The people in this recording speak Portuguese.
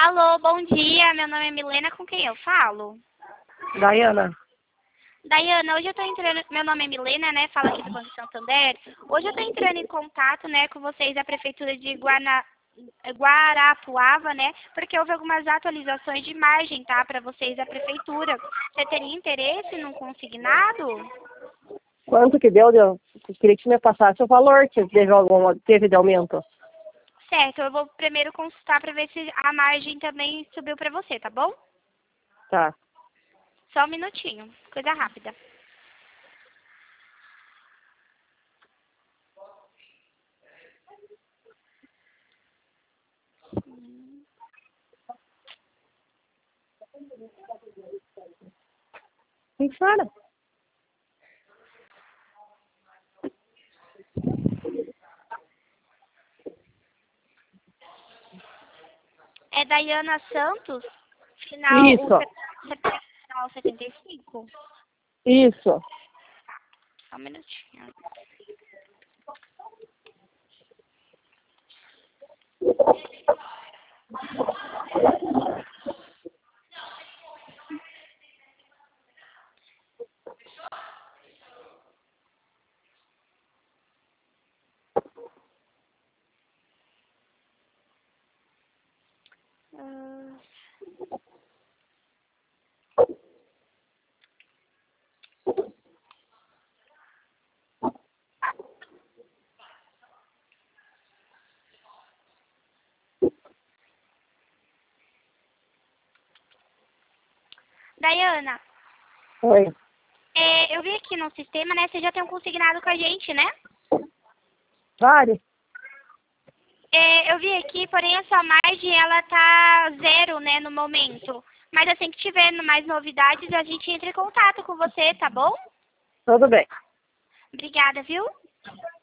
Alô, bom dia. Meu nome é Milena, com quem eu falo? Daiana. Daiana, hoje eu tô entrando... Meu nome é Milena, né? Fala aqui do Banco Santander. Hoje eu tô entrando em contato, né, com vocês da Prefeitura de Guarapuava, né? Porque houve algumas atualizações de margem, tá? Para vocês da Prefeitura. Você teria interesse num consignado? Quanto que deu? Queria que você me passasse o valor que teve de aumento. Certo, eu vou primeiro consultar para ver se a margem também subiu para você, tá bom? Tá. Só um minutinho, coisa rápida. Quem fala? É Daiana Santos, final, Isso. final 75? Isso. Só um minutinho. Ah, Daiana, Oi. eu vi aqui no sistema, né? Você já tem um consignado com a gente, né? Vale? Eu vi aqui, porém a sua margem, ela tá zero, né, no momento. Mas assim que tiver mais novidades, a gente entra em contato com você, tá bom? Tudo bem. Obrigada, viu?